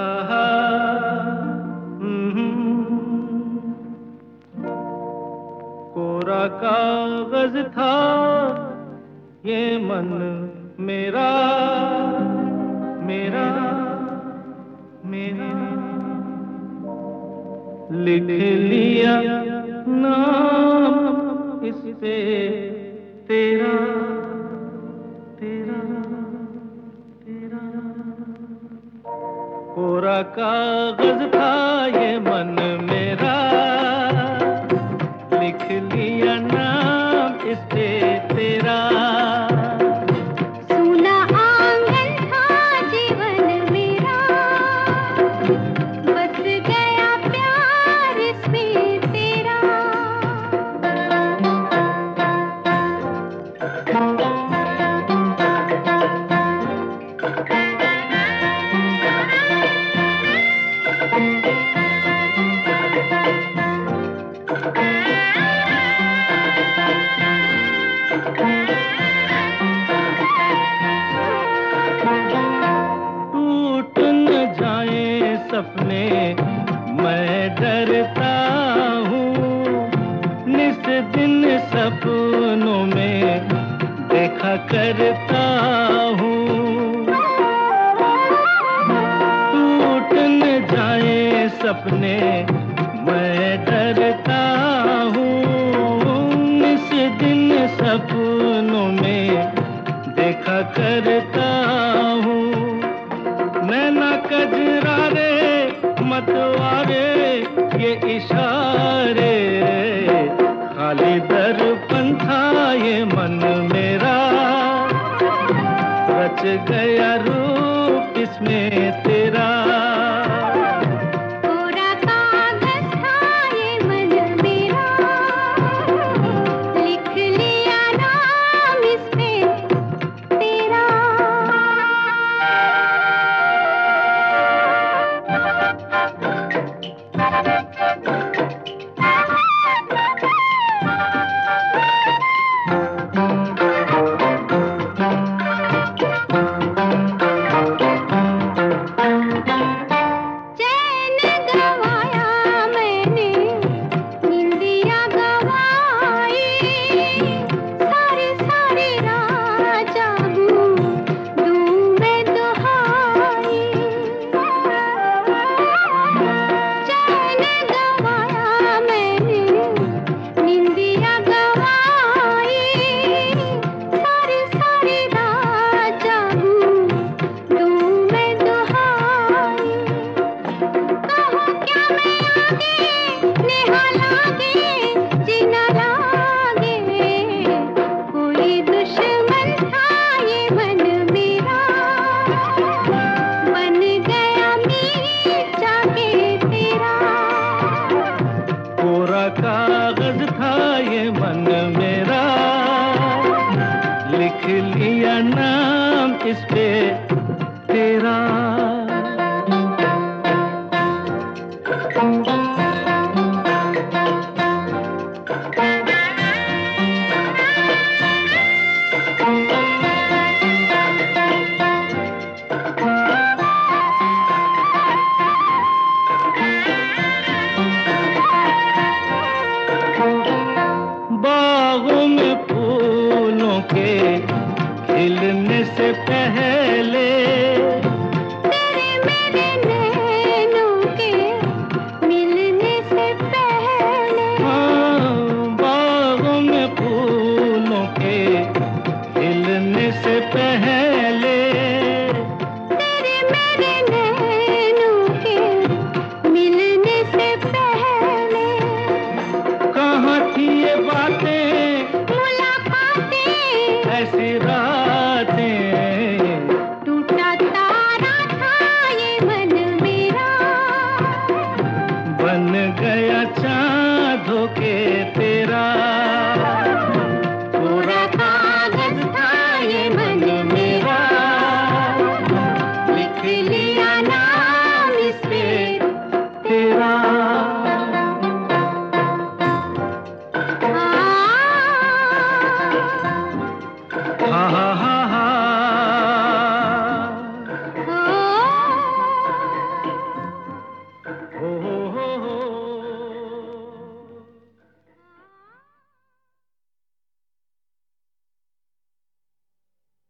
आहा, कोरा कागज था ये मन मेरा, मेरा मेरा, लिख लिया नाम इस पे तेरा, तेरा तेरा। कोरा कागज था ये मन मेरा, लिख लिया नाम इस पे तेरा। सूना आंगन था जीवन मेरा, बस गया प्यार इसमें तेरा। टूट न जाए सपने मैं डरता हूँ, निस दिन सपनों में देखा करता हूँ। टूट न जाए सपने मैं डरता हूँ, निस दिन सपनों में देखा करता हूँ। नैना कजरारे मतवारे ये इशारे, खाली दर्पण था ये मन मेरा, रच गया रूप इसमें